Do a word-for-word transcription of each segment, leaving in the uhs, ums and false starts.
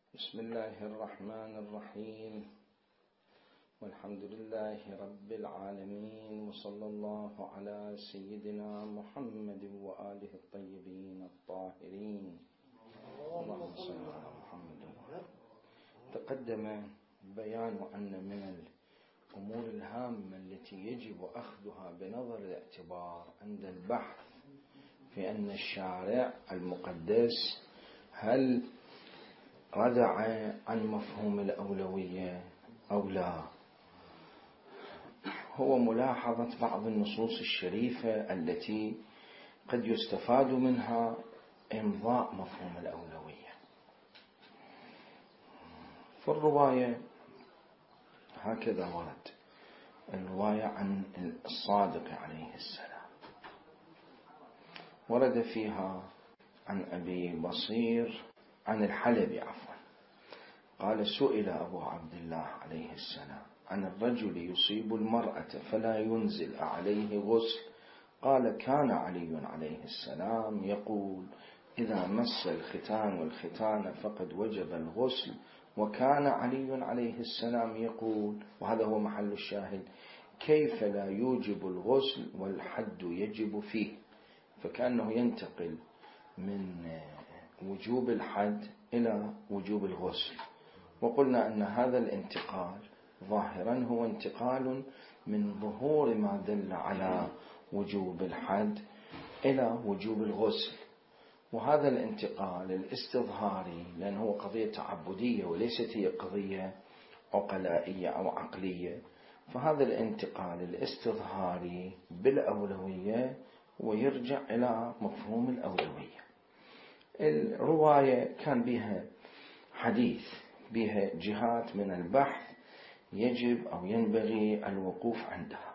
بسم الله الرحمن الرحيم، والحمد لله رب العالمين، وصلى الله على سيدنا محمد وآله الطيبين الطاهرين. اللهم صل على محمد. تقدم بيان أن من الأمور الهامة التي يجب أخذها بنظر الاعتبار عند البحث في أن الشارع المقدس هل ردع عن مفهوم الأولوية أو لا، هو ملاحظة بعض النصوص الشريفة التي قد يستفاد منها إمضاء مفهوم الأولوية. في الرواية هكذا ورد الرواية عن الصادق عليه السلام، ورد فيها عن أبي بصير عن الحلبي عفوا قال: سئل أبو عبد الله عليه السلام عن الرجل يصيب المرأة فلا ينزل عليه غسل، قال: كان علي عليه السلام يقول: إذا مس الختان والختان فقد وجب الغسل، وكان علي عليه السلام يقول، وهذا هو محل الشاهد: كيف لا يوجب الغسل والحد يجب فيه. فكأنه ينتقل من وجوب الحد إلى وجوب الغسل، وقلنا أن هذا الانتقال ظاهرا هو انتقال من ظهور ما دل على وجوب الحد إلى وجوب الغسل، وهذا الانتقال الاستظهاري لأنه هو قضية تعبدية وليست هي قضية عقلائية أو عقلية، فهذا الانتقال الاستظهاري بالأولوية ويرجع إلى مفهوم الأولوية. الرواية كان بها حديث، بها جهات من البحث يجب أو ينبغي الوقوف عندها.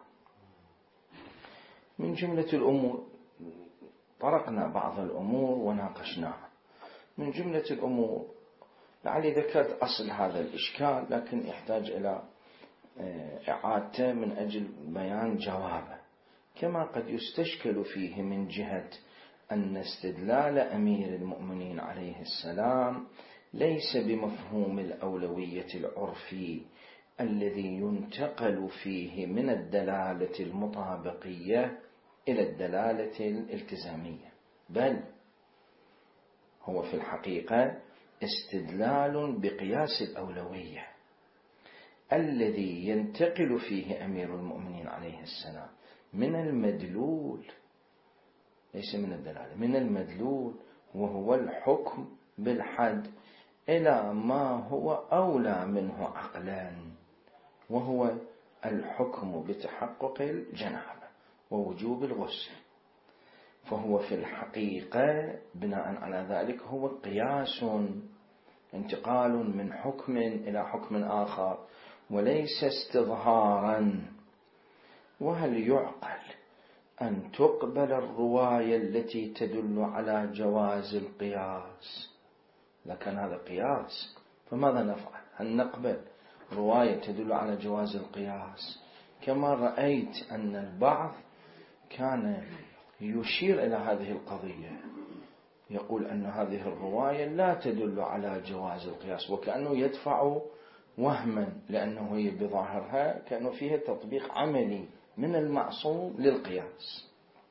من جملة الأمور طرقنا بعض الأمور وناقشناها. من جملة الأمور لعلي ذكرت أصل هذا الإشكال، لكن يحتاج إلى إعادته من أجل بيان جوابه، كما قد يستشكل فيه من جهة أن استدلال أمير المؤمنين عليه السلام ليس بمفهوم الأولوية العرفي الذي ينتقل فيه من الدلالة المطابقية إلى الدلالة الالتزامية، بل هو في الحقيقة استدلال بقياس الأولوية الذي ينتقل فيه أمير المؤمنين عليه السلام من المدلول، ليس من الدلالة، من المدلول وهو الحكم بالحد، إلى ما هو أولى منه عقلا، وهو الحكم بتحقق الجنابة ووجوب الغسل. فهو في الحقيقة بناء على ذلك هو قياس، انتقال من حكم إلى حكم آخر، وليس استظهارا. وهل يعقل أن تقبل الرواية التي تدل على جواز القياس؟ لكن هذا قياس، فماذا نفعل؟ هل نقبل رواية تدل على جواز القياس؟ كما رأيت أن البعض كان يشير إلى هذه القضية، يقول أن هذه الرواية لا تدل على جواز القياس، وكأنه يدفع وهما، لأنه هي بظاهرها كأنه فيها تطبيق عملي من المعصوم للقياس،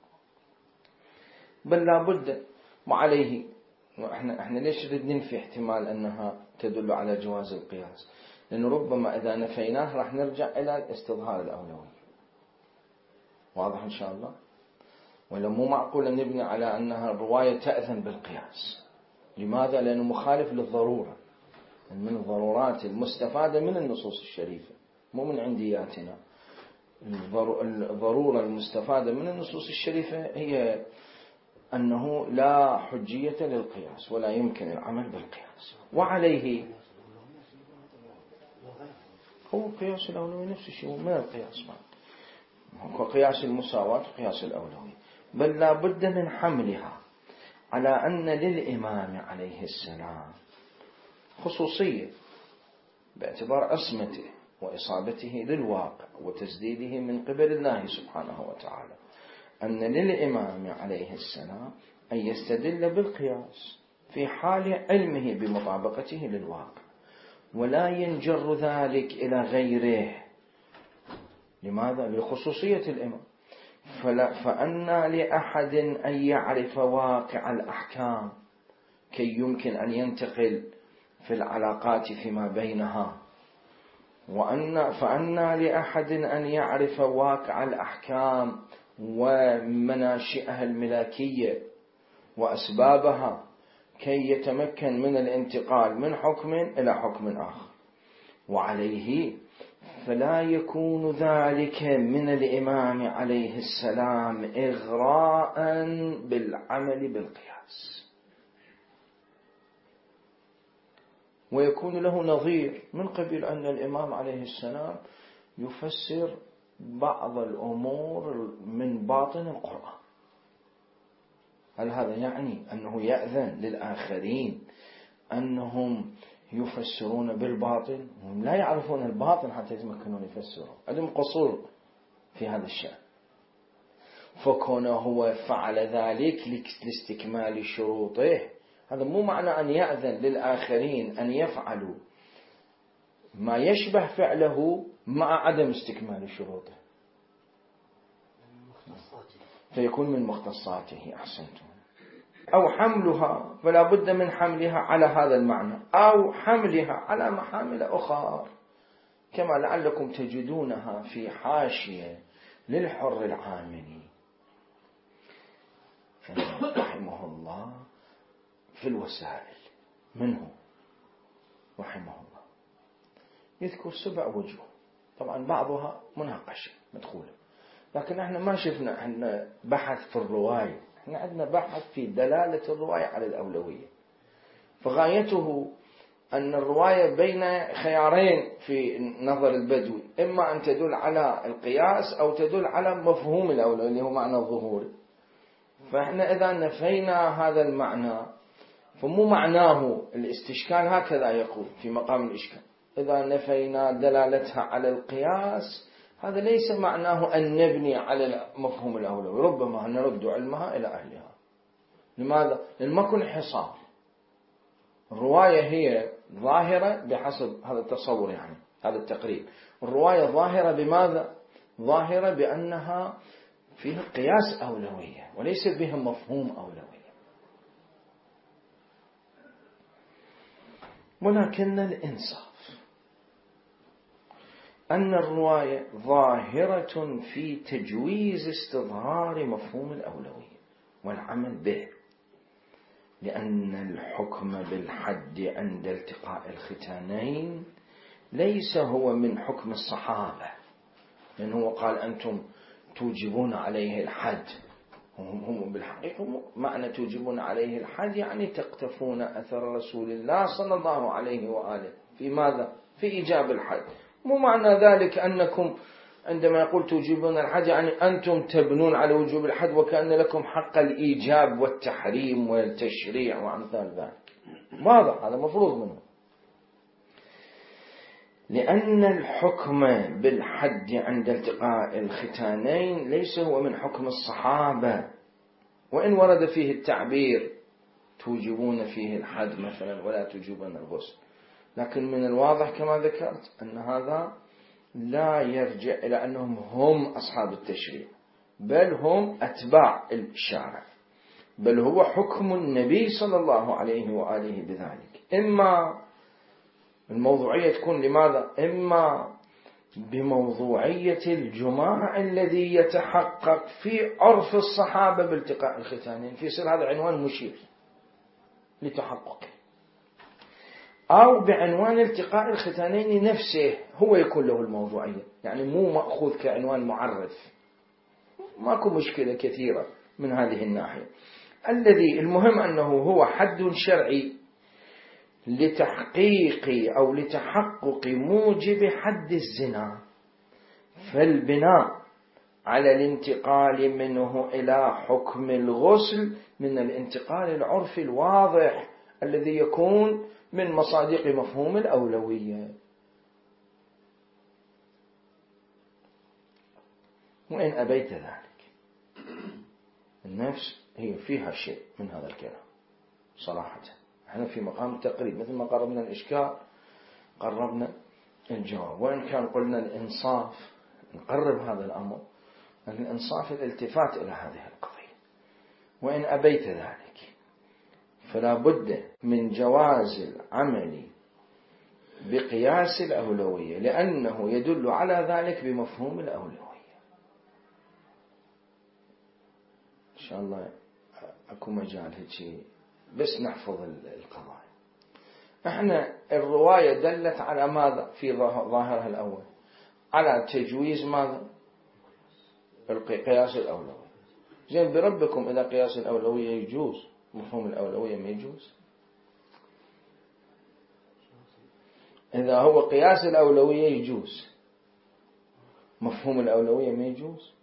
بل لا بد. وعليه احنا احنا ليش نريد ننفي احتمال انها تدل على جواز القياس؟ لانه ربما اذا نفيناه راح نرجع الى استظهار الاولويه. واضح ان شاء الله؟ ولا مو معقول ان نبني على انها الروايه تاذن بالقياس. لماذا؟ لانه مخالف للضروره، من الضرورات المستفاده من النصوص الشريفه، مو من عندياتنا. الضرورة المستفادة من النصوص الشريفة هي أنه لا حجية للقياس ولا يمكن العمل بالقياس. وعليه هو قياس الأولوية نفس الشيء من القياس، هو قياس المساواة وقياس الأولوية، بل لا بد من حملها على أن للإمام عليه السلام خصوصية باعتبار عصمته وإصابته للواقع وتسديده من قبل الله سبحانه وتعالى، أن للإمام عليه السلام أن يستدل بالقياس في حال علمه بمطابقته للواقع، ولا ينجر ذلك إلى غيره. لماذا؟ لخصوصية الإمام. فأنى لأحد أن يعرف واقع الأحكام كي يمكن أن ينتقل في العلاقات فيما بينها، وأن فأنى لأحد أن يعرف واقع الأحكام ومناشئها الملاكية وأسبابها كي يتمكن من الانتقال من حكم إلى حكم آخر. وعليه فلا يكون ذلك من الإمام عليه السلام إغراء بالعمل بالقياس، ويكون له نظير من قبل أن الإمام عليه السلام يفسر بعض الأمور من باطن القرآن. هل هذا يعني أنه يأذن للآخرين أنهم يفسرون بالباطل؟ هم لا يعرفون الباطن حتى يتمكنون يفسرون، عندهم قصور في هذا الشأن. فكونه هو فعل ذلك لاستكمال شروطه، هذا مو معنى أن يأذن للآخرين أن يفعلوا ما يشبه فعله مع عدم استكمال شروطه، فيكون من مختصاته. أحسنتم. أو حملها، فلا بد من حملها على هذا المعنى، أو حملها على محامل أخرى، كما لعلكم تجدونها في حاشية للحر العاملي رحمه الله في الوسائل منه رحمه الله، يذكر سبع وجوه، طبعا بعضها مناقشة مدخولة، لكن احنا ما شفنا احنا بحث في الرواية، احنا عندنا بحث في دلالة الرواية على الأولوية. فغايته أن الرواية بين خيارين في نظر البدوي، إما أن تدل على القياس أو تدل على مفهوم الأولوية اللي هو معنى الظهور. فإحنا إذا نفينا هذا المعنى فمو معناه الاستشكال، هكذا يقول في مقام الإشكال، إذا نفينا دلالتها على القياس هذا ليس معناه أن نبني على مفهوم الأولوية، ربما نرد علمها إلى أهلها. لماذا؟ لأن ما يكون حصار. الرواية هي ظاهرة بحسب هذا التصور، يعني هذا التقريب، الرواية ظاهرة بماذا؟ ظاهرة بأنها فيها قياس أولوية وليس بها مفهوم أولوية. ولكن الإنصاف أن الرواية ظاهرة في تجويز استظهار مفهوم الأولوية والعمل به، لأن الحكم بالحد عند التقاء الختانين ليس هو من حكم الصحابة، لأنه قال أنتم توجبون عليه الحد، هم, هم بالحقيقة معنى توجبون عليه الحد يعني تقتفون أثر رسول الله صلى الله عليه وآله في ماذا؟ في إيجاب الحد. مو معنى ذلك أنكم عندما يقول توجبون الحد يعني أنتم تبنون على وجوب الحد وكأن لكم حق الإيجاب والتحريم والتشريع وأمثال ذلك. ماذا؟ هذا مفروض منه، لأن الحكم بالحد عند التقاء الختانين ليس هو من حكم الصحابة، وإن ورد فيه التعبير توجبون فيه الحد مثلا ولا توجبون الغسل، لكن من الواضح كما ذكرت أن هذا لا يرجع إلى أنهم هم أصحاب التشريع، بل هم أتباع الشارع، بل هو حكم النبي صلى الله عليه وآله بذلك. إما الموضوعية تكون لماذا؟ إما بموضوعية الجماع الذي يتحقق في عرف الصحابة بالتقاء الختانين، في سر هذا عنوان مشير لتحققه، أو بعنوان التقاء الختانين نفسه هو يكون له الموضوعية، يعني مو مأخوذ كعنوان معرف. ماكو مشكلة كثيرة من هذه الناحية. الذي المهم أنه هو حد شرعي لتحقيق أو لتحقق موجب حد الزنا، فالبناء على الانتقال منه إلى حكم الغسل من الانتقال العرفي الواضح الذي يكون من مصادق مفهوم الأولوية. وإن أبيت ذلك، النفس هي فيها شيء من هذا الكلام صراحة، احنا في مقام التقريب، مثل ما قربنا الإشكال قربنا الجواب. وإن كان قلنا الإنصاف نقرب هذا الأمر، الإنصاف الالتفات إلى هذه القضية. وإن أبيت ذلك فلا بد من جواز العمل بقياس الأولوية، لأنه يدل على ذلك بمفهوم الأولوية. إن شاء الله أكو مجال هيك بس نحفظ القضايا. احنا الرواية دلت على ماذا في ظاهرها الأول؟ على تجويز ماذا؟ القياس الأولوية. زين بربكم إذا قياس الأولوية يجوز، مفهوم الأولوية ما يجوز؟ إذا هو قياس الأولوية يجوز، مفهوم الأولوية ما يجوز؟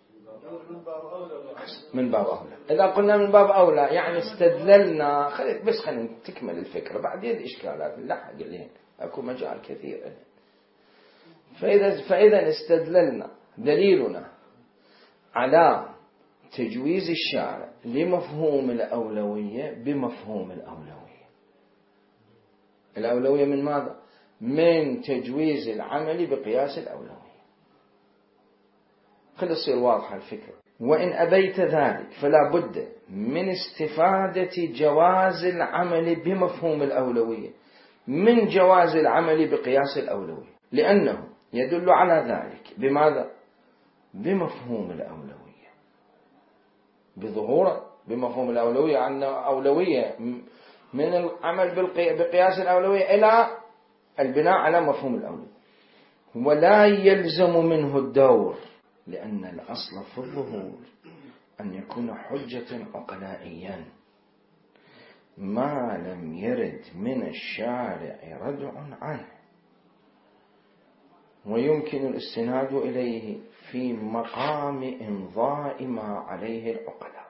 من باب أولى. إذا قلنا من باب أولى يعني استدللنا، خليت بس خلينا تكمل الفكرة بعدين الإشكالات نلحق لين أكو مجال كثير. فإذا فإذا استدللنا دليلنا على تجويز الشارع لمفهوم الأولوية بمفهوم الأولوية. الأولوية من ماذا؟ من تجويز العمل بقياس الأولوية. خلي تصير واضحة الفكرة. وإن أبيت ذلك فلا بد من استفادة جواز العمل بمفهوم الأولوية من جواز العمل بقياس الأولوية، لأنه يدل على ذلك بماذا؟ بمفهوم الأولوية، بظهور بمفهوم الأولوية، أن أولوية من العمل بقياس الأولوية إلى البناء على مفهوم الأولوية. ولا يلزم منه الدور، لأن الأصل في الظهور أن يكون حجة عقلائيا ما لم يرد من الشارع ردع عنه، ويمكن الاستناد إليه في مقام إمضاء ما عليه العقلاء.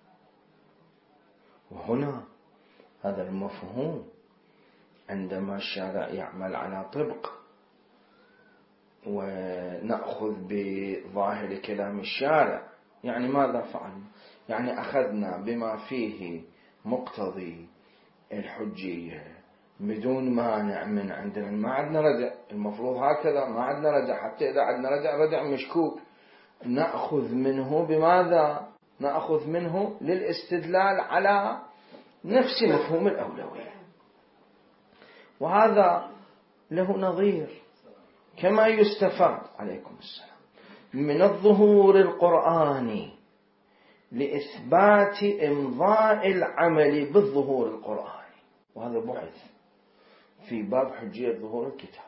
وهنا هذا المفهوم عندما الشارع يعمل على طبق ونأخذ بظاهر كلام الشارع، يعني ماذا فعلنا؟ يعني أخذنا بما فيه مقتضي الحجية بدون مانع من عندنا، ما عندنا ردع، المفروض هكذا، ما عندنا ردع، حتى إذا عندنا ردع ردع مشكوك نأخذ منه بماذا؟ نأخذ منه للاستدلال على نفس مفهوم الأولوية. وهذا له نظير، كما يستفاد عليكم السلام من الظهور القرآني لإثبات إمضاء العمل بالظهور القرآني، وهذا بحث في باب حجية ظهور الكتاب.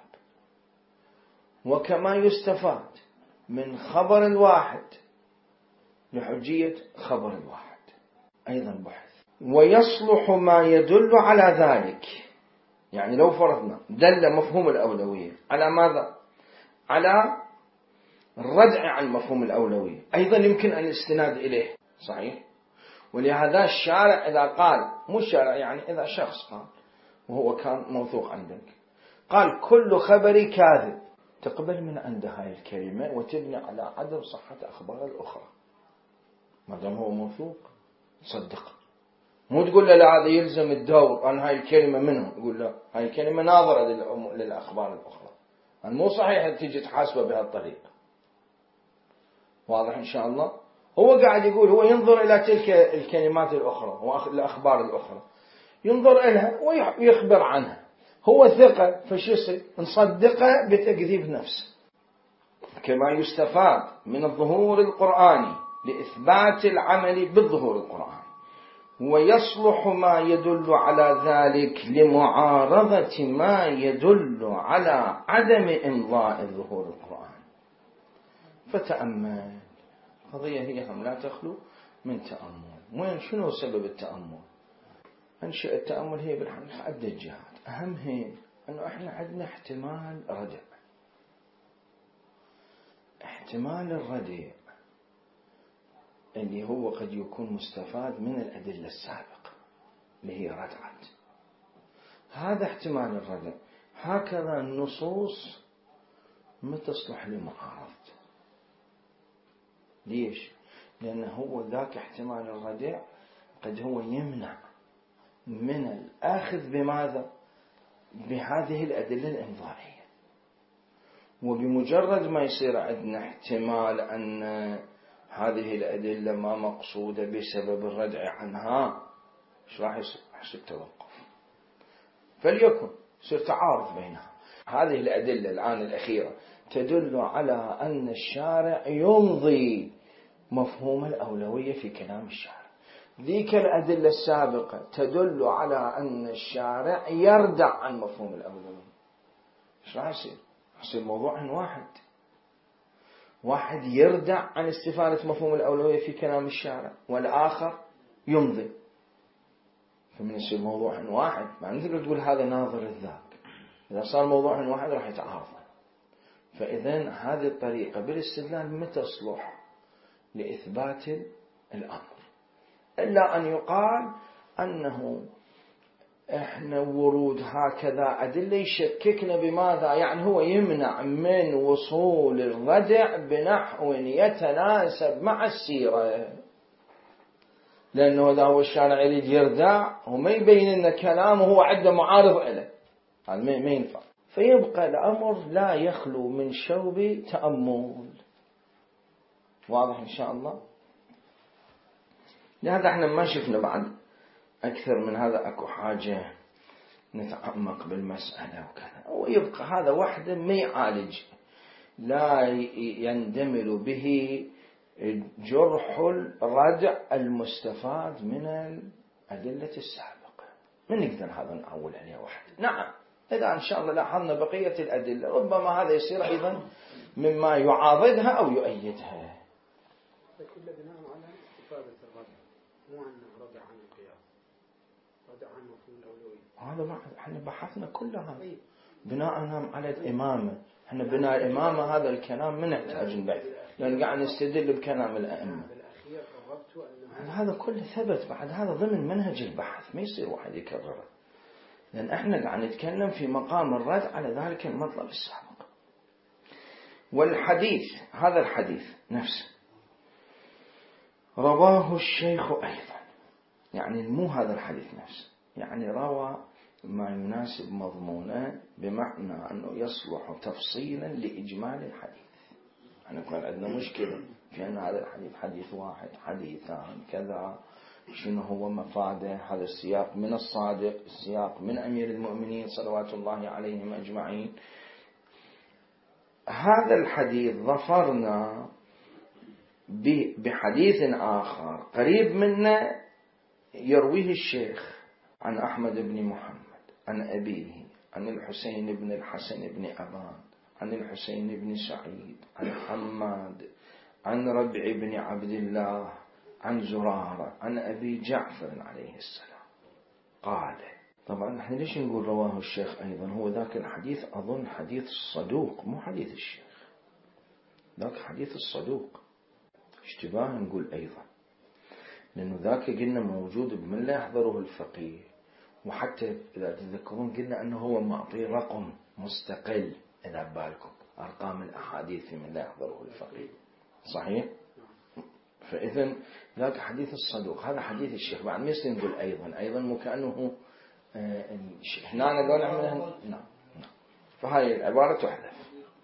وكما يستفاد من خبر الواحد لحجية خبر الواحد أيضا بحث. ويصلح ما يدل على ذلك، يعني لو فرضنا دل مفهوم الأولوية على ماذا؟ على الردع عن مفهوم الأولوية، أيضا يمكن أن الاستناد إليه، صحيح؟ ولهذا الشارع إذا قال، مو الشارع يعني إذا شخص قال وهو كان موثوق عندك، قال كل خبري كاذب، تقبل من عنده هاي الكلمة وتبني على عدم صحة أخبار الأخرى، ما دام هو موثوق صدق. مو تقول له لا هذا يلزم الدور أن هاي الكلمة منه، يقول لا هاي الكلمة ناظرة للأخبار الأخرى، أن مو صحيح تيجي تحاسبه بهالطريقة. واضح إن شاء الله؟ هو قاعد يقول هو ينظر إلى تلك الكلمات الأخرى والأخبار الأخرى، ينظر إليها ويخبر عنها، هو ثقة، فشو يصير؟ نصدقه بتكذيب نفس. كما يستفاد من الظهور القرآني لإثبات العمل بالظهور القرآني. ويصلح ما يدل على ذلك لمعارضة ما يدل على عدم إمضاء الظهور القرآني. فتأمل، قضية هي هم لا تخلو من تأمل. وين شنو سبب التأمل؟ أنشأ التأمل هي بالحق عدة جهات، أهم هي أنه إحنا عندنا احتمال ردع. احتمال الردع اللي هو قد يكون مستفاد من الأدلة السابقة اللي هي ردعت، هذا احتمال الردع. هكذا النصوص ما تصلح لمعارضته. ليش؟ لأنه هو ذاك احتمال الردع قد هو يمنع من الأخذ بماذا؟ بهذه الأدلة الإمضائية. وبمجرد ما يصير عندنا احتمال أن هذه الأدلة ما مقصودة بسبب الردع عنها، ايش راح يصير؟ يصير توقف، فليكن يصير تعارض بينها. هذه الأدلة الآن الأخيرة تدل على أن الشارع يمضي مفهوم الأولوية في كلام الشارع. ذيك الأدلة السابقة تدل على أن الشارع يردع عن مفهوم الأولوية. ايش راح يصير؟ يصير موضوع واحد، واحد يردع عن استفادة مفهوم الأولوية في كلام الشارع، والآخر يمضي. فمن يصير موضوع واحد ما نقدر تقول هذا ناظر الذاك. إذا صار موضوع واحد راح يتعارض. فإذن هذه الطريقة بالاستدلال ما تصلح لإثبات الأمر، إلا أن يقال أنه إحنا ورود هكذا أدلة يشككنا بماذا؟ يعني هو يمنع من وصول الردع بنحو يتناسب مع السيرة، لأنه إذا هو الشارع يريد يردع وما يبين لنا كلامه هو عنده معارض له، هذا ما ينفع. فيبقى الأمر لا يخلو من شوب تأمل. واضح إن شاء الله؟ لهذا احنا ما شفنا بعد أكثر من هذا أكو حاجة نتعمق بالمسألة وكذا. ويبقى هذا وحده ما يعالج، لا يندمل به جرح الردع المستفاد من الأدلة السابقة. من نقدر هذا نعول عليه وحده. نعم، إذا إن شاء الله لاحظنا بقية الأدلة ربما هذا يصير أيضا مما يعاضدها أو يؤيدها. كل بناء على استفادة الردع، مو عن ردع عن القياس، ردع عن مفهوم الأولوية. هذا ما احنا بحثنا كلها بناء على الإمامة. احنا بناء الإمامة هذا الكلام ما نحتاج نبحث، لأن قاعد نستدل بكلام الأئمة. هذا كله ثبت بعد، هذا ضمن منهج البحث، ما يصير واحد يكرره، لأن احنا قاعد نتكلم في مقام الرد على ذلك المطلب السابق. والحديث، هذا الحديث نفسه رواه الشيخ أيضا، يعني مو هذا الحديث نفسه، يعني روى ما يناسب مضمونه، بمعنى أنه يصلح تفصيلا لإجمال الحديث. أنا كان عندنا مشكلة في أن هذا الحديث حديث واحد، حديثان، كذا، شنو هو مفاده. هذا السياق من الصادق، السياق من أمير المؤمنين صلوات الله عليهم أجمعين. هذا الحديث ظفرنا بحديث آخر قريب منا يرويه الشيخ عن أحمد بن محمد عن أبيه عن الحسين بن الحسن بن أبان عن الحسين بن سعيد عن حماد عن ربع بن عبد الله عن زرارة عن أبي جعفر عليه السلام قال. طبعا نحن ليش نقول رواه الشيخ أيضا؟ هو ذاك الحديث أظن حديث الصدوق، مو حديث الشيخ، ذاك حديث الصدوق. اشتباه نقول أيضا، لأنه ذاك قلنا موجود بمن لا يحضره الفقيه، وحتى إذا تذكرون قلنا أنه هو معطي رقم مستقل، إذا بالكم أرقام الأحاديث في من لا يحضره الفقيه، صحيح؟ فإذن ذاك حديث الصدوق، هذا حديث الشيخ. بعد ما نقول أيضا أيضا مو كأنه هنا نقول عملها. نعم، فهاي العبارة تحذف.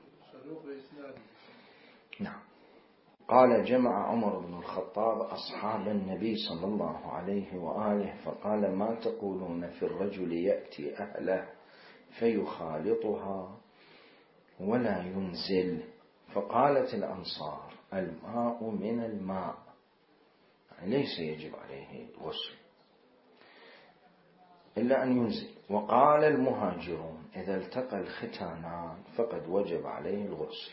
نعم. قال جمع عمر بن الخطاب أصحاب النبي صلى الله عليه وآله فقال ما تقولون في الرجل يأتي أهله فيخالطها ولا ينزل؟ فقالت الأنصار الماء من الماء، يعني ليس يجب عليه الغسل إلا أن ينزل. وقال المهاجرون إذا التقى الختانان فقد وجب عليه الغسل.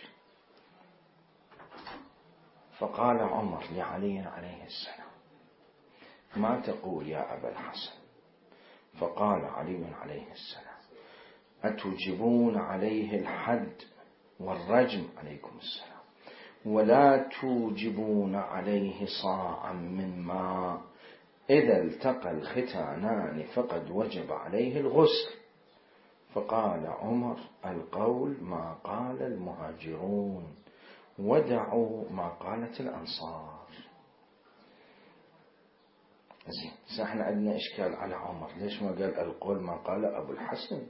فقال عمر لعلي عليه السلام ما تقول يا أبا الحسن؟ فقال علي عليه السلام أتوجبون عليه الحد والرجم عليكم السلام ولا توجبون عليه صاعا من ماء؟ إذا التقى الختانان فقد وجب عليه الغسل. فقال عمر القول ما قال المهاجرون ودعوا ما قالت الأنصار. زين، احنا عندنا إشكال على عمر، ليش ما قال القول ما قال أبو الحسن؟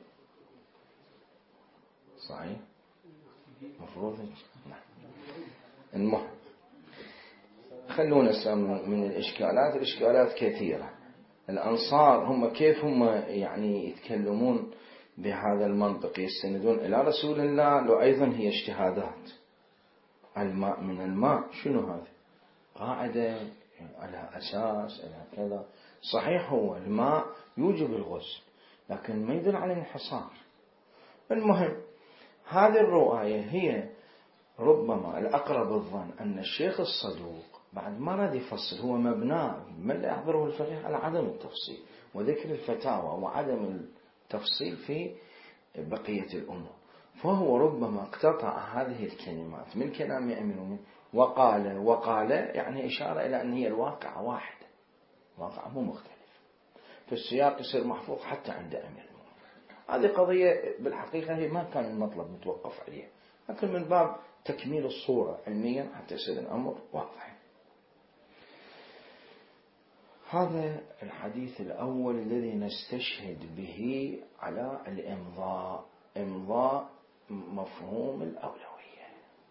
صحيح؟ مفروض. نعم. المهم خلونا من الإشكالات، الإشكالات كثيرة. الأنصار هم كيف هم يعني يتكلمون بهذا المنطق، يستندون إلى رسول الله، لو أيضا هي اجتهادات. الماء من الماء شنو هذا؟ قاعدة على أساس على كذا. صحيح هو الماء يوجب الغسل، لكن ما يدل على انحصار. المهم هذه الرواية هي ربما الأقرب الظن أن الشيخ الصدوق بعد ما راد يفصل، هو مبناه من لا يحضره الفقيه على عدم التفصيل وذكر الفتاوى وعدم التفصيل في بقية الأمور، فهو ربما اقتطع هذه الكلمات من كلام أمير المؤمنين وقال وقال يعني إشارة إلى أن هي الواقع واحدة، واقع مو مختلف، في السياق يصير محفوظ حتى عند أمير المؤمنين. هذه قضية بالحقيقة هي ما كان المطلب متوقف عليها، لكن من باب تكميل الصورة علميا حتى يصير الأمر واضح. هذا الحديث الأول الذي نستشهد به على الإمضاء، إمضاء مفهوم الأولوية.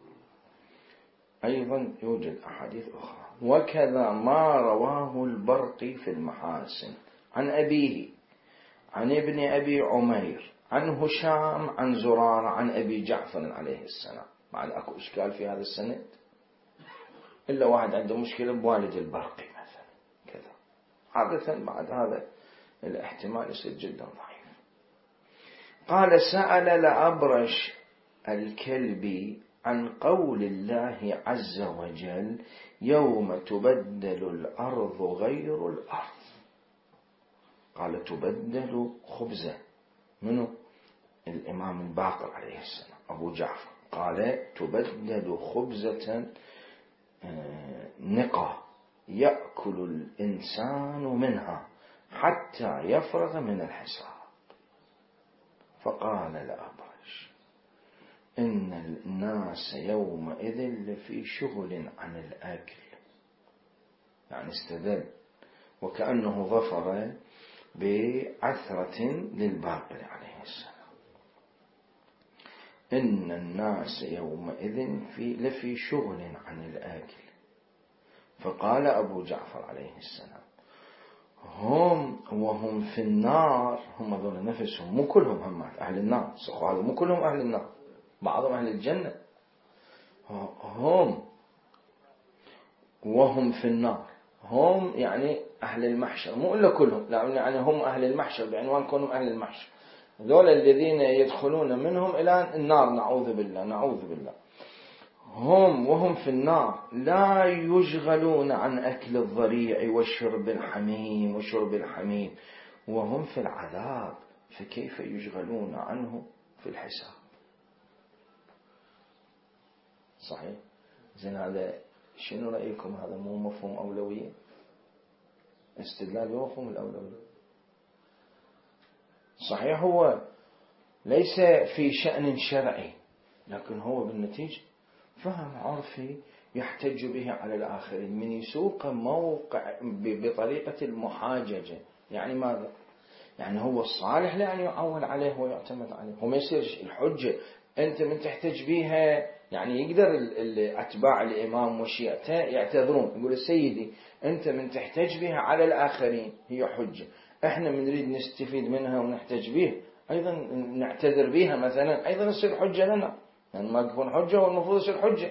أيضا يوجد أحاديث أخرى، وكذا ما رواه البرقي في المحاسن عن أبيه عن ابن أبي عمير عن هشام عن زرار عن أبي جعفر عليه السلام. بعد أكو إشكال في هذا السند، إلا واحد عنده مشكلة بوالد البرقي مثلا كذا، عادة بعد هذا الاحتمال يصير جدا ضعيف. قال سأل لأبرش الكلبي عن قول الله عز وجل يوم تبدل الأرض غير الأرض. قال تبدل خبزة، منه الإمام الباقر عليه السلام أبو جعفر قال تبدل خبزة نقى يأكل الإنسان منها حتى يفرغ من الحساب. فقال لأبرش إن الناس يومئذ لفي شغل عن الأكل، يعني استدل وكأنه ظفر بعثرة للباقر عليه السلام. إن الناس يومئذ في لفي شغل عن الآكل. فقال أبو جعفر عليه السلام هم وهم في النار، هم ذول نفسهم مو كلهم هم أهل النار، هذا مو كلهم أهل النار، بعضهم أهل الجنة. هم وهم في النار، هم يعني أهل المحشر، مو إلا كلهم، يعني هم أهل المحشر بعنوان كونهم أهل المحشر، ذول الذين يدخلون منهم إلى النار، نعوذ بالله نعوذ بالله. هم وهم في النار لا يشغلون عن أكل الضريع والشرب الحميم وشرب الحميم، وهم في العذاب فكيف يشغلون عنه في الحساب؟ صحيح. زين هذا شنو رأيكم؟ هذا مو مفهوم أولوية؟ استدلال بمفهوم الأولوية. صحيح هو ليس في شأن شرعي، لكن هو بالنتيجة فهم عرفي يحتج به على الآخرين، من يسوق موقع بطريقة المحاججة. يعني ماذا؟ يعني هو الصالح لأن يعول عليه ويعتمد عليه، هو ما يصير الحجة أنت من تحتج بها. يعني يقدر أتباع الإمام وشيعته يعتذرون، يقول سيدي أنت من تحتج بها على الآخرين هي حجة، إحنا من نريد نستفيد منها ونحتج بها أيضا نعتذر بها مثلا، أيضا يصير حجة لنا، يعني ما تكون حجة والمفروض يصير حجة.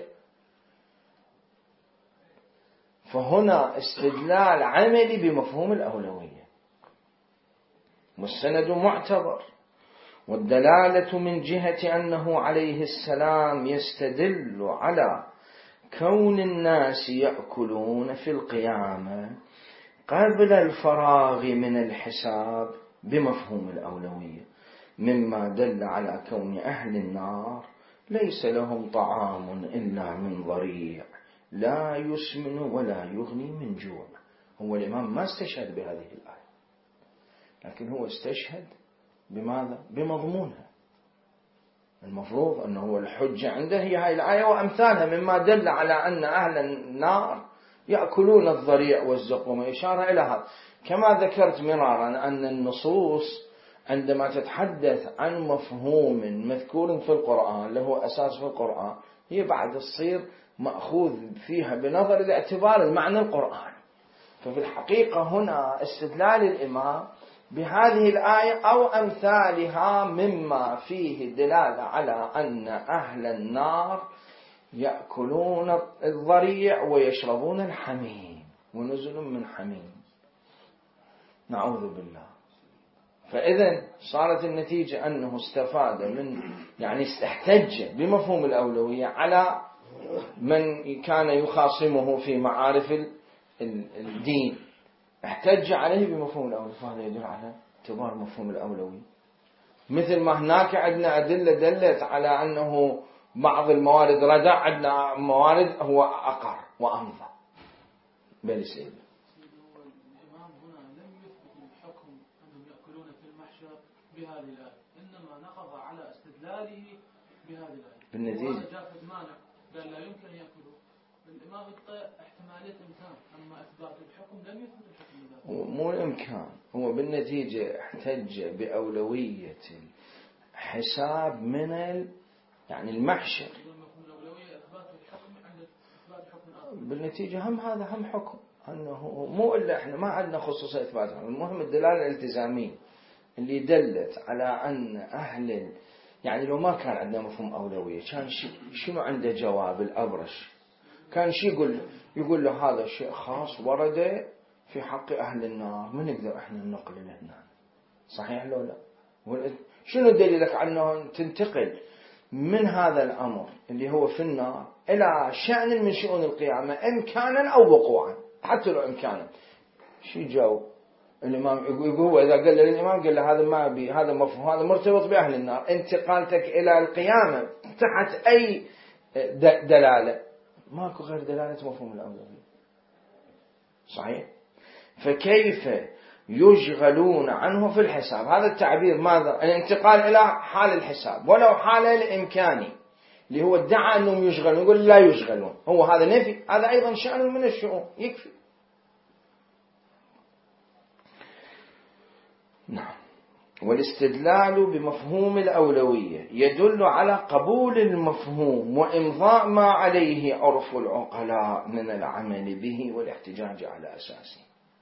فهنا استدلال عملي بمفهوم الأولوية، والسند معتبر، والدلالة من جهة أنه عليه السلام يستدل على كون الناس يأكلون في القيامة قبل الفراغ من الحساب بمفهوم الأولوية، مما دل على كون أهل النار ليس لهم طعام إلا من ضريع لا يسمن ولا يغني من جوع. هو الإمام ما استشهد بهذه الآية، لكن هو استشهد بماذا؟ بمضمونها. المفروض أنه الحجة عنده هي هاي الآية وأمثالها، مما دل على أن أهل النار يأكلون الضريع والزقوم، إشارة إلى هذا. كما ذكرت مرارا أن النصوص عندما تتحدث عن مفهوم مذكور في القرآن له أساس في القرآن، هي بعد تصير مأخوذ فيها بنظر الاعتبار المعنى القرآني. ففي الحقيقة هنا استدلال الإمام بهذه الآية أو أمثالها مما فيه دلالة على أن أهل النار يأكلون الضريع ويشربون الحميم، ونزل من حميم، نعوذ بالله. فإذا صارت النتيجة أنه استفاد من، يعني احتج بمفهوم الأولوية على من كان يخاصمه في معارف الدين، احتج عليه بمفهوم الأولوية. فهذا يدل على اعتبار مفهوم الأولوية، مثل ما هناك عندنا أدلة دلت على أنه بعض الموارد ردع، عندنا موارد هو أقر وأمضى. بل سيد الإمام هنا لم يثبت الحكم أنهم يأكلون في المحشر بهذه الآية، إنما نقض على استدلاله بهذه الآية. بالنتيجة جاء في المانع قال لا يمكن يأكلوا. الإمام احتمالية إمكان، أما إثبات الحكم لم يثبت الحكم بذلك. مو الإمكان، هو بالنتيجة احتج بأولوية حساب من ال... يعني المحشر. بالنتيجة هم هذا هم حكم، أنه مو إلا إحنا ما عندنا خصوصية إثبات، المهم الدلالة الالتزامية اللي دلت على أن أهل، يعني لو ما كان عندنا مفهوم أولوية كان شنو عنده جواب الأبرش؟ كان شي يقول يقول له هذا شيء خاص ورد في حق أهل النار، ما نقدر إحنا ننقل هنا، صحيح لو لا؟ شنو دليلك عنه تنتقل من هذا الأمر اللي هو في النار إلى شأن من شؤون القيامة إمكانا أو وقوعا، حتى لو إمكانا؟ شي جاوب الإمام؟ يقول إذا قال للإمام قال له هذا ما بي، هذا مفهوم، هذا مرتبط بأهل النار، انتقالتك إلى القيامة تحت أي دلالة؟ ماكو غير دلالة مفهوم الأولوية، صحيح؟ فكيف يشغلون عنه في الحساب؟ هذا التعبير ماذا؟ الانتقال إلى حال الحساب ولو حال الإمكاني اللي هو ادعى أنهم يشغلون، يقول لا يشغلون، هو هذا نفي، هذا أيضا شأن من الشؤون يكفي. نعم. والاستدلال بمفهوم الأولوية يدل على قبول المفهوم وإمضاء ما عليه عرف العقلاء من العمل به والاحتجاج على أساسه،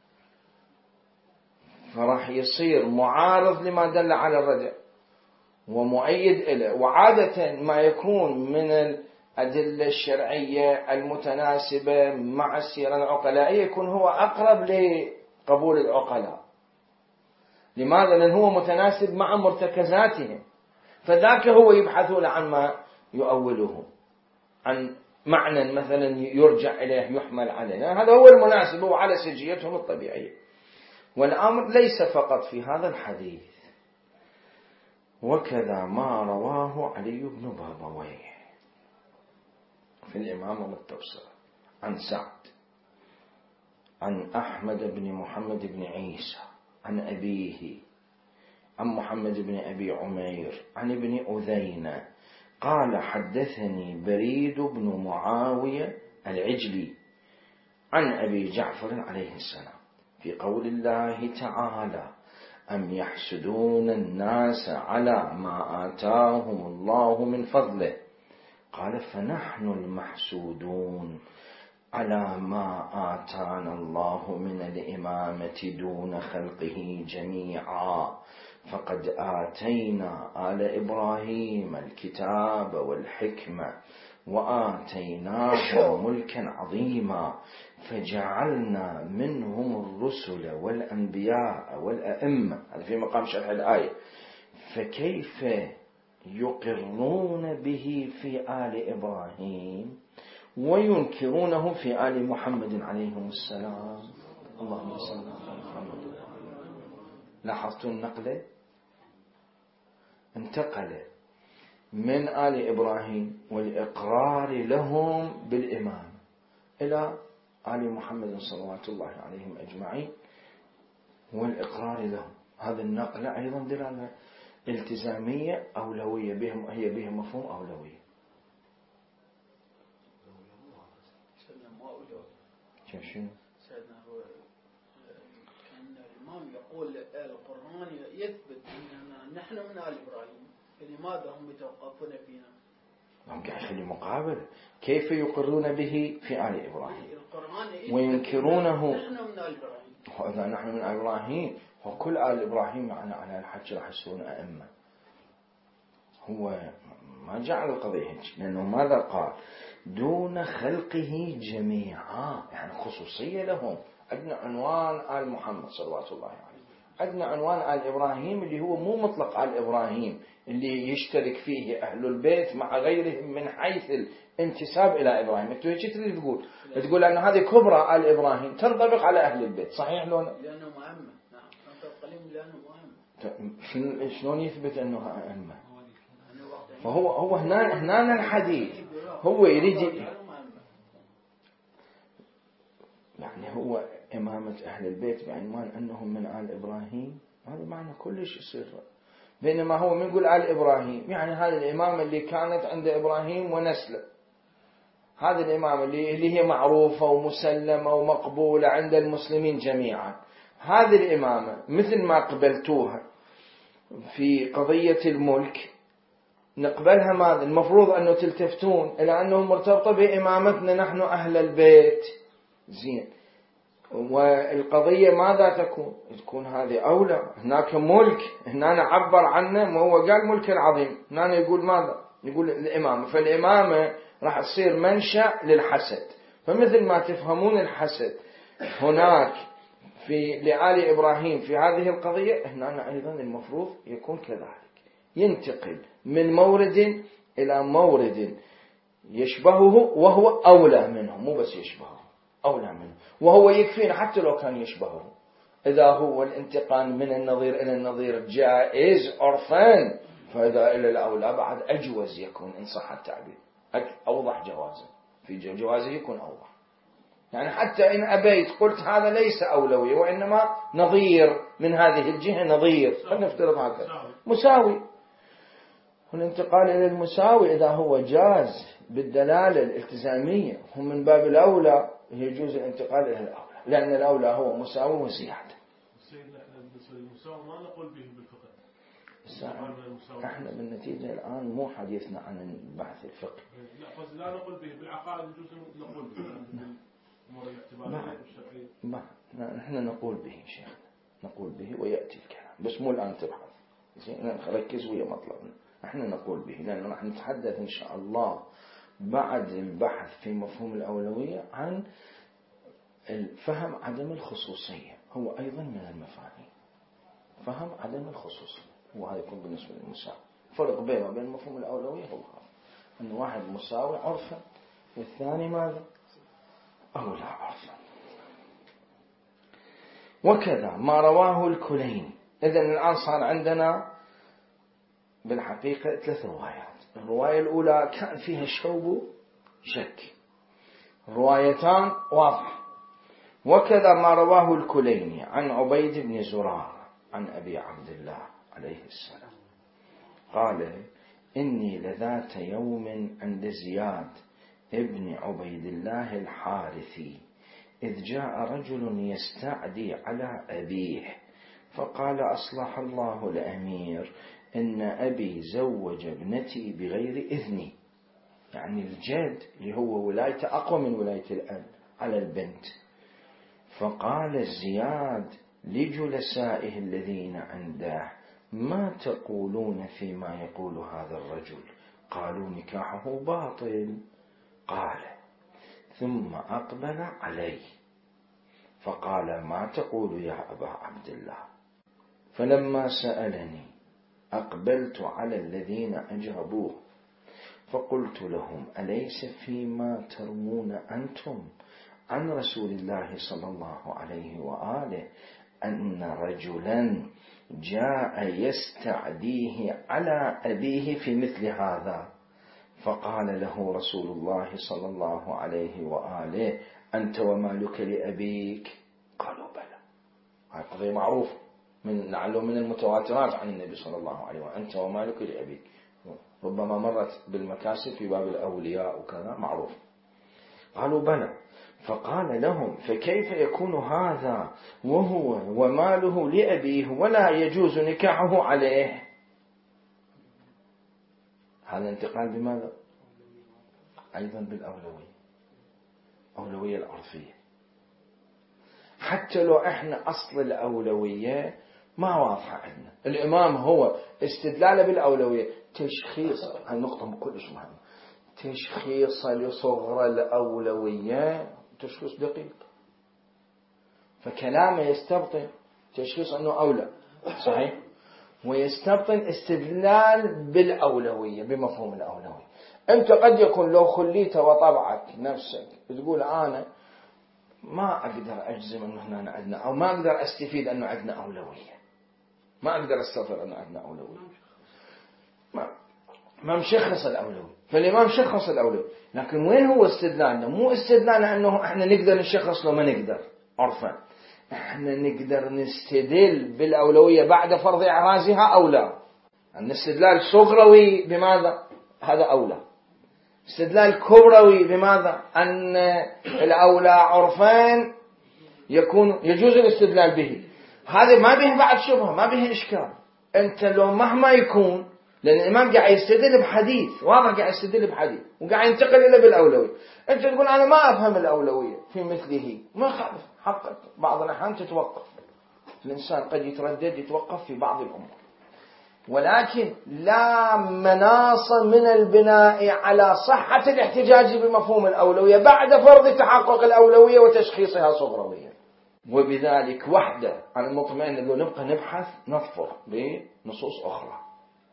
فراح يصير معارض لما دل على الرجع ومؤيد إله. وعادة ما يكون من الأدلة الشرعية المتناسبة مع السيرة العقلائية يكون هو أقرب لقبول العقلاء. لماذا؟ لأنه هو متناسب مع مرتكزاتهم، فذاك هو يبحثون عن ما يؤوله، عن معنى مثلا يرجع إليه يحمل عليه، هذا هو المناسب، هو على سجيتهم الطبيعية. والأمر ليس فقط في هذا الحديث، وكذا ما رواه علي بن بابويه في الإمامة والتبصرة عن سعد عن أحمد بن محمد بن عيسى عن أبيه عن محمد بن أبي عمير عن ابن أذينة قال حدثني بريد بن معاوية العجلي عن أبي جعفر عليه السلام في قول الله تعالى أم يحسدون الناس على ما آتاهم الله من فضله قال فنحن المحسودون على ما آتانا الله من الإمامة دون خلقه جميعا فقد آتينا آل إبراهيم الكتاب والحكمة وآتيناهم ملكا عظيما فجعلنا منهم الرسل والأنبياء والأئمة. هذا في مقام شرح الآية. فكيف يقرون به في آل إبراهيم وينكرونه في آل محمد عليهم السلام؟ اللهم صل على محمد. لاحظتوا النقلة؟ انتقل من آل إبراهيم والإقرار لهم بالإمام إلى آل محمد صلوات الله عليهم أجمعين والإقرار لهم. هذا النقل أيضا دلالة التزامية أولوية بهم، هي بهم مفهوم أولوية. كيف شنو؟ سيدنا هو كان الإمام يقول القرآن يثبت أننا نحن من آل إبراهيم، فلماذا هم يتوقفون فينا؟ هم قاعد يخلي مقابلة، كيف يقرون به في آل إبراهيم القرآن وينكرونه؟ نحن من آل إبراهيم. وإذا نحن من آل إبراهيم وكل آل إبراهيم معنا على الحج راح يصيرون أئمة. هو ما جعل القضية هيك، لأنه ماذا قال؟ دون خلقه جميعا، يعني خصوصية لهم. عندنا عنوان آل محمد صلوات الله عليه، عندنا عنوان آل إبراهيم اللي هو مو مطلق آل إبراهيم اللي يشترك فيه أهل البيت مع غيرهم من حيث الانتساب إلى إبراهيم. أنت هيك تريد تقول تقول أن هذه كبرى آل إبراهيم تنطبق على أهل البيت، صحيح لو لأنه مؤمن. نعم أنت قليل لأنه مؤمن. شلون يثبت أنه أئمة؟ فهو هو هنا هنا الحديث هو يريد يعني هو إمامة أهل البيت بعنوان أنهم من آل إبراهيم، هذا معنى كلش يصير. بينما هو من يقول آل إبراهيم يعني هذه الإمامة اللي كانت عند إبراهيم ونسله، هذه الإمامة اللي اللي هي معروفة ومسلمة ومقبولة عند المسلمين جميعا. هذه الإمامة مثل ما قبلتوها في قضية الملك نقبلها. ماذا المفروض أنه تلتفتون إلى أنه مرتبطة بإمامتنا نحن أهل البيت. زين، والقضية ماذا تكون؟ تكون هذه أولى. هناك ملك هنا نعبر عنه، ما هو قال ملك العظيم، هنا يقول ماذا؟ يقول الإمامة. فالإمامة راح تصير منشأ للحسد. فمثل ما تفهمون الحسد هناك في لآل إبراهيم في هذه القضية، هنا أيضا المفروض يكون كذلك، ينتقل من مورد إلى مورد يشبهه وهو أولى منه، مو بس يشبهه، أولى منه، وهو يكفينا حتى لو كان يشبهه. إذا هو الانتقال من النظير إلى النظير جائز عرفان، فإذا إلى الأولى بعد أجوز يكون إن صح التعبير، أوضح جوازه، في جوازه يكون أوضح. يعني حتى إن أبيت قلت هذا ليس أولوي وإنما نظير من هذه الجهة، نظير فلنفترض هكذا مساوي. والانتقال إلى المساوي إذا هو جاز بالدلالة الالتزامية هم من باب الأولى يجوز الانتقال إلى الأولى، لأن الأولى هو مساوي وزيادة. سيدنا احنا المساوي ما نقول به بالفقه. احنا بالنتيجة الآن مو حديثنا عن البحث الفقهي. لا بس لا نقول به بالعقائد، يجوز نقول به بالأمور الاعتبارية والشرعية. ما نحن نقول به شيخنا، نقول به ويأتي الكلام، بس مو الآن تبحث. زين نركز ويا مطلبنا. احنا نقول به لأنه راح نتحدث إن شاء الله بعد البحث في مفهوم الأولوية عن فهم عدم الخصوصية، هو أيضا من المفاهيم. فهم عدم الخصوصية وهذا يكون بالنسبة للمساوي. فرق بينه وبين مفهوم الأولوية هو هذا، أن واحد مساوي عرفا والثاني ماذا؟ أولى عرفا. وكذا ما رواه الكليني. إذن الآن صار عندنا بالحقيقة ثلاث روايات. الرواية الأولى كان فيها شوب شك، روايتان واضحة. وكذا ما رواه الكليني عن عبيد بن زرار عن أبي عبد الله عليه السلام قال: إني لذات يوم عند زياد ابن عبيد الله الحارثي إذ جاء رجل يستعدي على أبيه فقال: أصلح الله الأمير، إن أبي زوج ابنتي بغير إذني. يعني الجد اللي هو ولايته أقوى من ولاية الأب على البنت. فقال زياد لجلسائه الذين عنده: ما تقولون فيما يقول هذا الرجل؟ قالوا: نكاحه باطل. قال: ثم أقبل عليه فقال: ما تقول يا أبا عبد الله؟ فلما سألني أقبلت على الذين أجابوه فقلت لهم: أليس فيما ترمون أنتم عن رسول الله صلى الله عليه وآله أن رجلا جاء يستعديه على أبيه في مثل هذا؟ فقال له رسول الله صلى الله عليه وآله: أنت ومالك لأبيك؟ قالوا: بلى. هذه قضية معروفة من لعله من المتواترات عن النبي صلى الله عليه وآله: أنت ومالك لأبيك. ربما مرت بالمكاسب في باب الأولياء وكذا معروف. قالوا: بلى. فقال لهم فكيف يكون هذا وهو وماله لأبيه ولا يجوز نكاحه عليه؟ هذا انتقال بماذا؟ أيضا بالأولوية، أولوية العرفية. حتى لو احنا أصل الأولوية ما واضحة عندنا، الإمام هو استدلاله بالأولوية تشخيص، النقطة كلش مهمة، تشخيص لصغر الأولوية تشخيص دقيق، فكلامه يستبطن تشخيص أنه أولى صحيح، ويستبطن استدلال بالأولوية بمفهوم الأولوية. أنت قد يكون لو خليت وطبعك نفسك تقول أنا ما أقدر أجزم أنه هنا عندنا، أو ما أقدر أستفيد أنه عندنا أولوية، ما أقدر أستطر أنه عندنا أولوية، ما ما مشخص الأولوية. فالإمام شخص الأولوية، لكن وين هو استدلالنا؟ مو استدلالنا أنه إحنا نقدر نشخص لو ما نقدر عرفا، إحنا نقدر نستدل بالأولوية بعد فرض إعرازها أو لا. الاستدلال صغروي بماذا؟ هذا أولى. استدلال كبروي بماذا؟ أن الأولى عرفان يكون يجوز الاستدلال به، هذا ما به بعد شبهة، ما به إشكال. أنت لو مهما يكون، لأن الإمام قاعد يستدل بحديث واضح، قاعد يستدل بحديث وقاعد ينتقل إلى بالأولوية، أنت تقول أنا ما أفهم الأولوية في مثله، ما خالف حقك. بعض الأحيان تتوقف، الإنسان قد يتردد يتوقف في بعض الأمور، ولكن لا مناص من البناء على صحة الاحتجاج بمفهوم الأولوية بعد فرض تحقق الأولوية وتشخيصها صغرويا. وبذلك وحده عن المطمئن لو نبقى نبحث نظفر بنصوص أخرى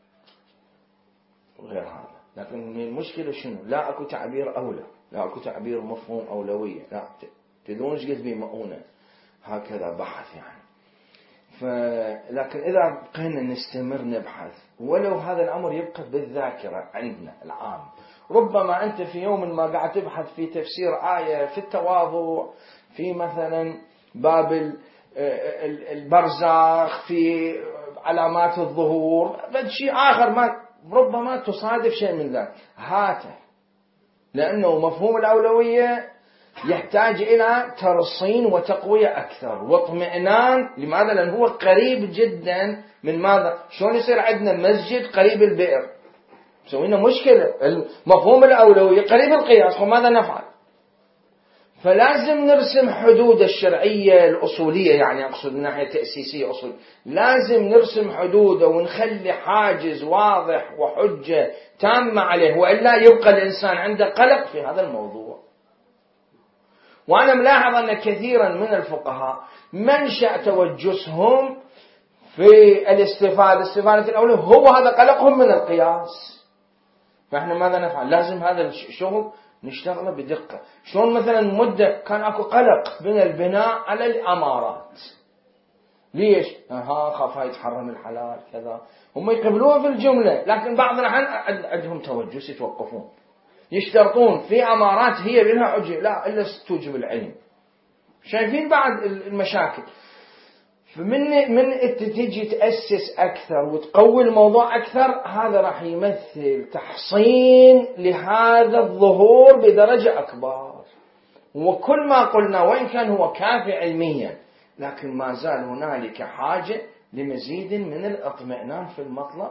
غير هذا. لكن المشكلة شنو؟ لا أكو تعبير أولى، لا أكو تعبير مفهوم أولوية، لا تدرون ايش قد بمؤونة هكذا بحث يعني. ف... لكن إذا بقينا نستمر نبحث ولو هذا الأمر يبقى بالذاكرة عندنا العام، ربما أنت في يوم ما قاعد تبحث في تفسير آية في التواضع، في مثلا باب البرزخ، في علامات الظهور، بل شيء آخر ما ربما تصادف شيء من ذلك، هاته، لأنه مفهوم الأولوية يحتاج إلى ترصين وتقوية أكثر واطمئنان. لماذا؟ لأنه هو قريب جدا من ماذا؟ شلون يصير عندنا مسجد قريب البئر؟ سوينا مشكلة، مفهوم الأولوية قريب القياس، وماذا نفعل؟ فلازم نرسم حدود الشرعية الأصولية، يعني أقصد من ناحية تأسيسية أصول، لازم نرسم حدوده ونخلي حاجز واضح وحجة تامة عليه، وإلا يبقى الإنسان عنده قلق في هذا الموضوع. وأنا ملاحظ أن كثيرا من الفقهاء منشأ توجسهم في الاستفادة استفادة الأولى هو هذا قلقهم من القياس. فإحنا ماذا نفعل؟ لازم هذا الشغل نشتغله بدقة. شلون مثلا مدة كان أكو قلق من البناء على الأمارات، ليش؟ ها خاف يتحرم الحلال كذا، هم يقبلوها في الجملة، لكن بعض الأحيان عندهم توجس يتوقفون، يشترطون في أمارات هي منها حجة، لا إلا توجب العلم. شايفين بعد المشاكل. فمن من انت تجي تأسس أكثر وتقوي الموضوع أكثر، هذا راح يمثل تحصين لهذا الظهور بدرجة أكبر. وكل ما قلنا وإن كان هو كافي علميا، لكن ما زال هنالك حاجة لمزيد من الاطمئنان في المطلب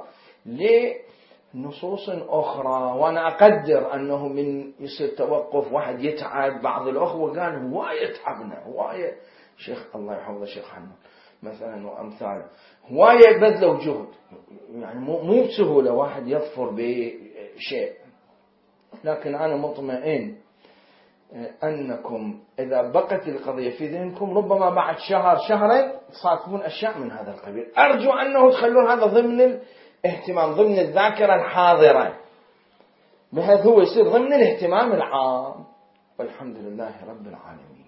لنصوص أخرى. وأنا أقدر أنه من يصير توقف واحد يتعب، بعض الأخوة قال هواية تعبنا، هواية شيخ الله يحفظه شيخ حنان مثلا وأمثاله، هواية بذلوا جهد، يعني مو بسهولة واحد يظفر بشيء. لكن أنا مطمئن أنكم إذا بقت القضية في ذهنكم ربما بعد شهر شهرين تصادفون أشياء من هذا القبيل. أرجو أنه تخلون هذا ضمن الاهتمام، ضمن الذاكرة الحاضرة، بحيث هو يصير ضمن الاهتمام العام. والحمد لله رب العالمين.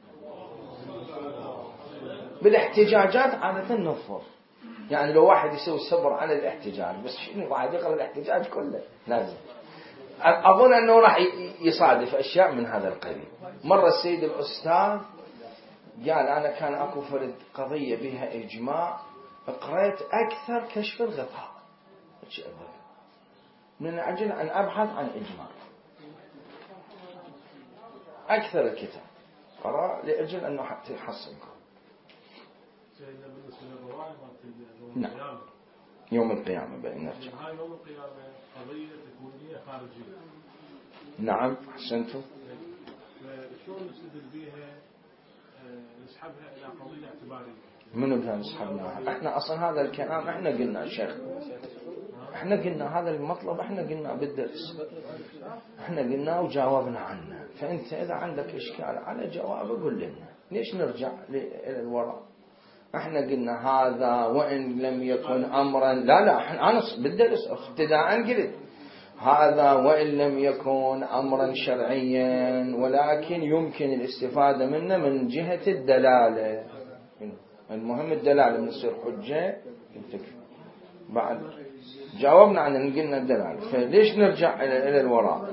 بالاحتجاجات عادة نظفر، يعني لو واحد يسوي صبر على الاحتجاج، بس شنو واحد يقرأ الاحتجاج كله لازم. أظن أنه راح يصادف أشياء من هذا القبيل. مرة السيد الأستاذ قال أنا كان أكو فرد قضية بها إجماع، قرأت أكثر كشف الغطاء من أجل أن أبحث عن إجماع، أكثر الكتاب قرار لأجل أنه حتى يحصلها. نعم يوم القيامة بأن نرجع. يوم القيامة قضية تكوينية خارجية. نعم أحسنتم. شلون نستدل بيها نسحبها إلى قضية اعتبارية؟ منو اللي نسحبناها؟ احنا أصلا هذا الكلام احنا قلنا شيخ، احنا قلنا هذا المطلب، احنا قلنا بالدرس، احنا قلنا وجاوبنا عنه. فأنت إذا عندك إشكال على جواب قل لنا، ليش نرجع إلى الوراء؟ احنا قلنا هذا وإن لم يكن أمرا، لا لا احنا أنا بالدرس ابتداء قلت هذا وإن لم يكن أمرا شرعيا ولكن يمكن الاستفادة منه من جهة الدلالة. المهم الدلالة من يصير حجة بعد جاوبنا عن ان قلنا الدلالة. فليش نرجع إلى الوراء؟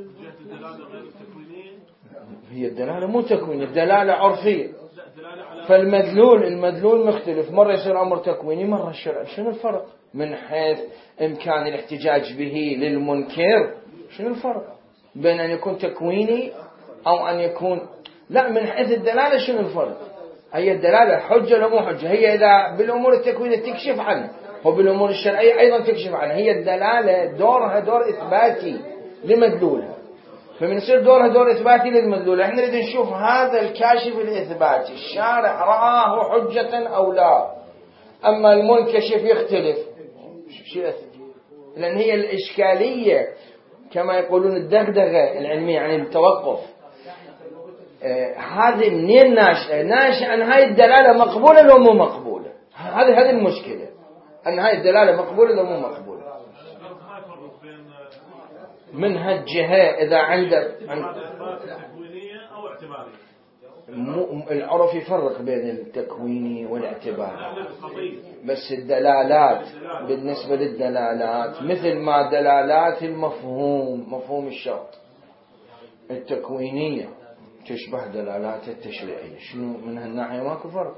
هي الدلالة مو تكوين، الدلالة عرفية. فالمدلول المدلول مختلف، مرة يصير أمر تكويني مرة شرعي. شنو الفرق من حيث إمكان الاحتجاج به للمنكر؟ شنو الفرق بين أن يكون تكويني أو أن يكون لا؟ من حيث الدلالة شنو الفرق؟ هي الدلالة حجة ولا مو حجة؟ هي إذا بالأمور التكوينية تكشف عنها وبالأمور الشرعية أيضا تكشف عنها. هي الدلالة دورها دور إثباتي لمدلولها، فمن يصير دورها دور إثباتي للمدلول. احنا نريد نشوف هذا الكاشف الإثباتي الشارع رآه حجة أو لا. أما المنكشف يختلف شيء، لأن هي الإشكالية كما يقولون الدغدغة العلمية يعني التوقف. آه هذه منين ناشئة؟ ناشئة أن هاي الدلالة مقبولة لو مو مقبولة. هذه هذه المشكلة، أن هاي الدلالة مقبولة لو مو مقبولة. من هالجهة إذا عندك تكوينية أو اعتبارية. العرف يفرق بين التكويني والاعتباري، بس الدلالات بالنسبة للدلالات مثل ما دلالات المفهوم مفهوم الشرط التكوينية تشبه دلالات التشريعية. شنو من هالناحية ماكو فرق.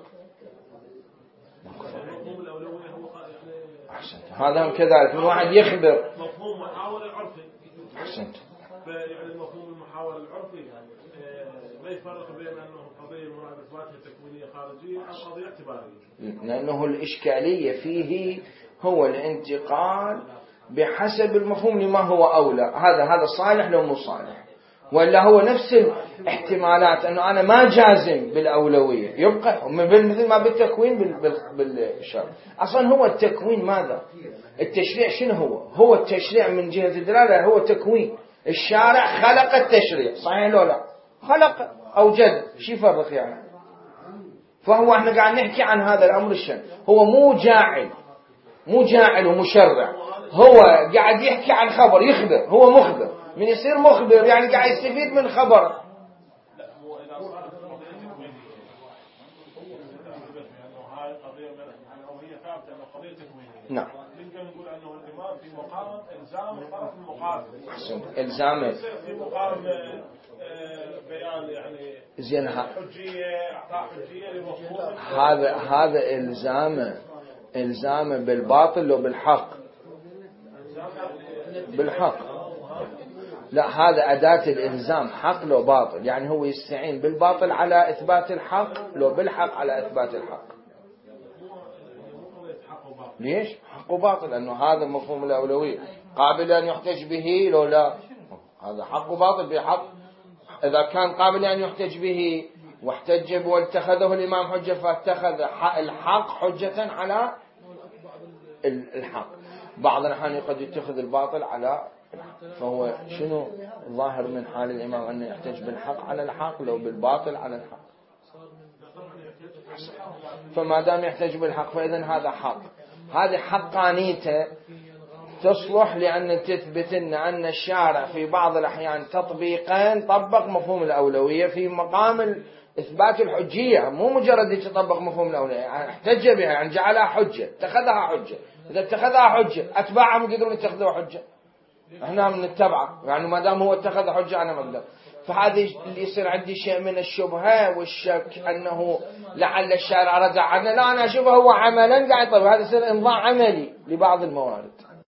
أحسنت. هذا كذلك الواحد يخبر مفهوم محاور العرفي. أحسنت. فيعني المفهوم المحاور العرفي ما يفرق بين أنه قضية مرادفاتها تكوينية خارجية أو قضية اعتبارية. لأنه الإشكالية فيه هو الانتقال بحسب المفهوم لما هو أولى. هذا هذا صالح لو مو صالح، ولا هو نفس الاحتمالات أنه أنا ما جازم بالأولوية يبقى مثل ما بالتكوين بالشرع. أصلا هو التكوين ماذا؟ التشريع شنو هو؟ هو التشريع من جهة الدلالة هو تكوين. الشارع خلق التشريع صحيح لو لا؟ خلق أوجد، شي فرق يعني؟ فهو احنا قاعد نحكي عن هذا الأمر الشرعي. هو مو جاعل مو جاعل ومشرع، هو قاعد يحكي عن خبر يخبر، هو مخبر. من يصير مخبر يعني قاعد يستفيد من خبر. نعم. نقدر نقول انه الامام في مقام الزام الطرف المقابل. الزام في مقام بيان يعني زين حجيه اعطاء حجيه لمفهوم. هذا هذا الزام الزام بالباطل لو بالحق؟ بالحق. لا هذا أداة الإلزام حق لو باطل، يعني هو يستعين بالباطل على إثبات الحق لو بالحق على إثبات الحق. ليش؟ حق وباطل، لأنه هذا مفهوم الأولوية قابل أن يحتج به لو لا. هذا حق وباطل بحق. إذا كان قابل أن يحتج به واحتج واتخذه الإمام حجة فاتخذ الحق حجة على الحق. بعض الأحيان قد يتخذ الباطل على الحق. فهو شنو ظاهر من حال الإمام أنه يحتج بالحق على الحق لو بالباطل على الحق. فما دام يحتج بالحق فإذن هذا حق. هذه حقانيته تصلح لأن تثبت أن الشارع في بعض الأحيان تطبيقا طبق مفهوم الأولوية في مقام إثبات الحجية، مو مجرد يتطبق مفهوم الأولوية، يعني احتج بها يعني جعلها حجة، اتخذها حجة. إذا اتخذها حجة أتباعهم يقدرون يتخذوها حجة، احنا نتبعه يعني ما دام هو اتخذ حجة أنا مقدر. فهذا اللي يصير عندي شيء من الشبهة والشك أنه لعل الشارع رجع عنه. لا أنا أشوفه هو عملا قاعد. طيب هذا يصير انضاع عملي لبعض الموارد.